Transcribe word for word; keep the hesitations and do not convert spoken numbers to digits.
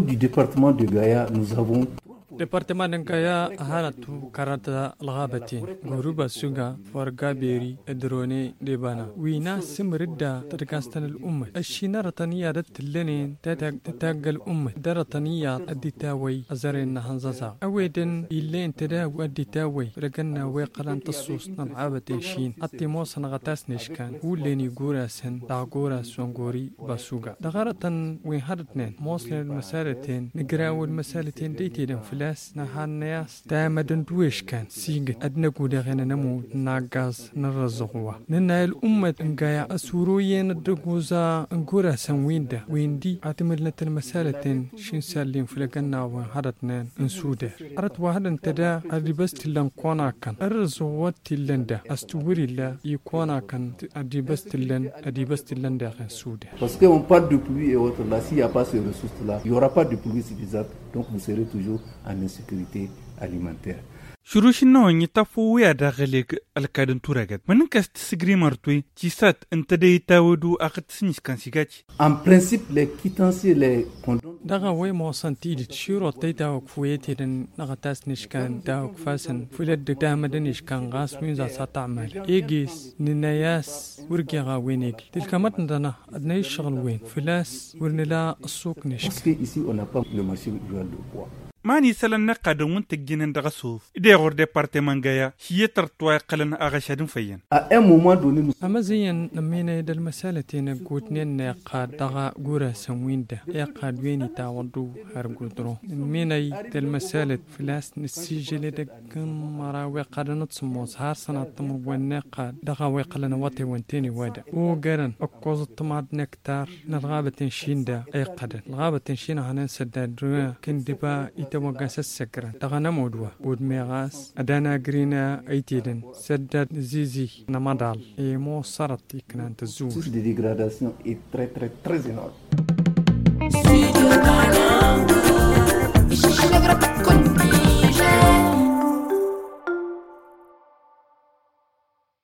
du département de Gaïa, nous avons département Nkaya halatu karata lagabati guruba suga farga beri drone debana wina simridda tadkastan al-umma ashina rataniya datlenin tatag tatagal umma darataniya aditawi azarin hanzaza aweden illen tada waditawi raganna way qalan tasus nababati shin attimos nagatas nishkan uleni gurasan dagura songori basuga dagaratan wi hadtnen moslen masalatin nigrawul masalatin daytidan فلاس نهانياس دامدن دويش كان سينج أدنى قودة غينا نمو ناقاز نرزقوا ننا الأمة انقايا أسورويين الدقوزا انقورا سنوين ده وين دي عتملنا المسالتين شين سالين فلقنا وحدتنا انسودة أرد واحد انتدا أدبس تلان قوانا كان الرزقوات تلان ده أستوري الله يقوانا كان أدبس تلان أدبس تلان ده غين سودة. Parce qu'on parle de pluie et autres là, s'il n'y a pas ces ressources là, il n'y aura pas de pluie suffisante, donc vous serez toujours en insécurité alimentaire. شروشنا ونيتافو يا داخلك الكادن تورغت من كاست سغري مرتوي تيسات انت دي تاودو اخت سنيس كان سيغاتي en principe les quittances les condons daga way mo santid shiro tayta ok fuyetiren nagatas nishkan daok fasan fulad damadan nishkan gas min za satamel egis ninayas ورقا وينيك تلك متنا ادني الشغل وين فلاس ورنلا السوق نشك parce que ici on n'a pas le marché rural de bois. ماني سلنا قادم وانتجين دغسوف إدي غور ديبارتمان جايا هي ترتوى قلن أغشادن فين. À un moment donné nous. أما زين نمينا يد المسالتين قوتنين نقاد دغا غورا سوين ده يقاد ويني تاودو هرقودرو نمينا يد المسالة فلاس نسيجل دقن مراوي قادنت سموز هار سنة تمو ونقاد دغا ويقلن واتي وانتيني وادا وقرن أقوز الطماد نكتار نرغابة شين ده أي قادن الغابة شين هننسد دروا كندبا توقع السكرة تغنى مودوا ودميغاس أدانا غرينا أيتيدن سدد زيزي نمدال إيمو صارت يكنان تزور. La dégradation est très très très énorme.